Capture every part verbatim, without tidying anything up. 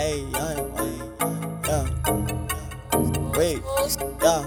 Hey, yeah, yeah. Wait, yeah.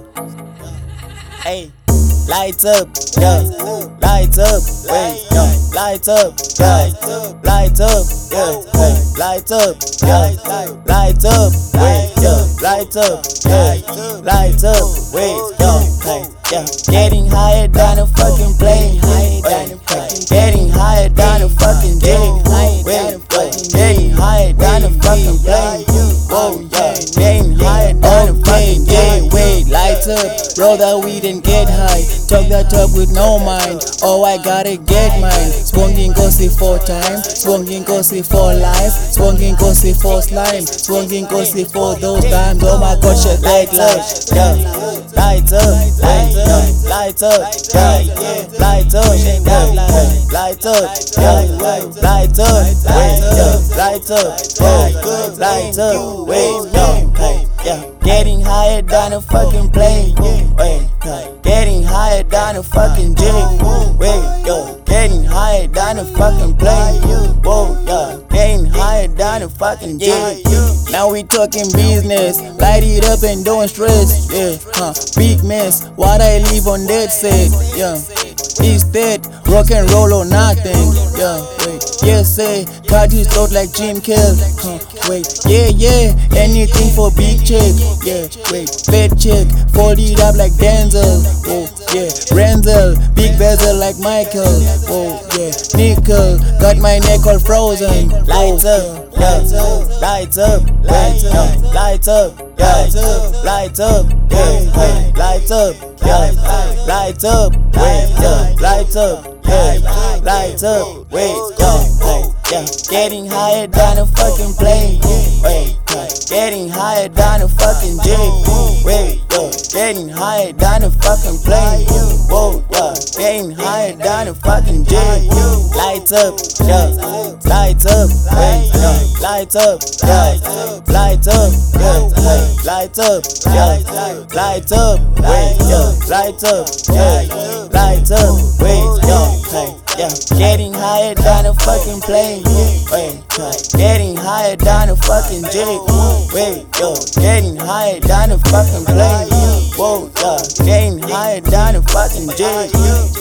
Hey, lights up, yeah. Lights up, wait, yeah. Lights up, yeah. Lights up, yeah. Hey, lights up, yeah. Lights up, wait, yeah. Lights up, yeah. Lights up, wait, yeah. Hey, yeah. Getting higher than a fucking plane. Wait, getting higher than a fucking J. Wait, getting higher than a fucking plane. Whoa, yeah. Getting higher than a fucking J. Wait, lights up, roll that weed and get high. Talk that talk with no mind. Oh, I gotta get mine. Swunging gossy four times. Swunging gossy for life. Swunging gossy for slime. Swunging gossy for those times. Oh my god, shit, lights up, yeah. Lights up, lights up, lights up, yeah. Lights up, yeah. Lights up, yeah. Lights up, wait, yeah. Lights up, yeah. Lights up, wait, yeah. Yeah, getting higher than a fucking plane. Wait, getting higher than a fucking J. Wait, yo, getting higher than a fucking plane. Whoa, yeah, getting higher than a fucking J. Now we talking business, light it up and don't stress. Yeah, huh, big mess. What I leave on that set. Yeah, is that rock and roll or nothing? Yeah, wait, yes, say, got his throat like Jim Kell. Huh, wait, yeah, yeah, anything for big check. Yeah, wait, fat check, fold it up like Denzel. Oh, yeah, Renzel, big bezel like Michael. Oh, yeah, nickel, got my neck all frozen. Lights up, lights up, lights up, lights up, lights up, yeah, lights up, yeah, lights up, yeah, lights up, wait, yeah, lights up, yeah, lights up, wait, yeah, yeah, getting higher than a fucking plane. Wait, getting higher than a fucking J. Wait, yo, getting higher than a fucking plane. Whoa, yeah, getting higher than a fucking J. Lights up, yeah, lights up, wait, yeah, lights up, yeah, lights up, yeah, lights up, yeah, lights up, wait, yeah, lights up, yeah, lights up, wait, yeah, yeah, getting higher than a fucking plane. Wait, getting higher than a fucking J. Wait, yo, getting higher than a fucking plane. Whoa, yeah, getting higher than a fucking J.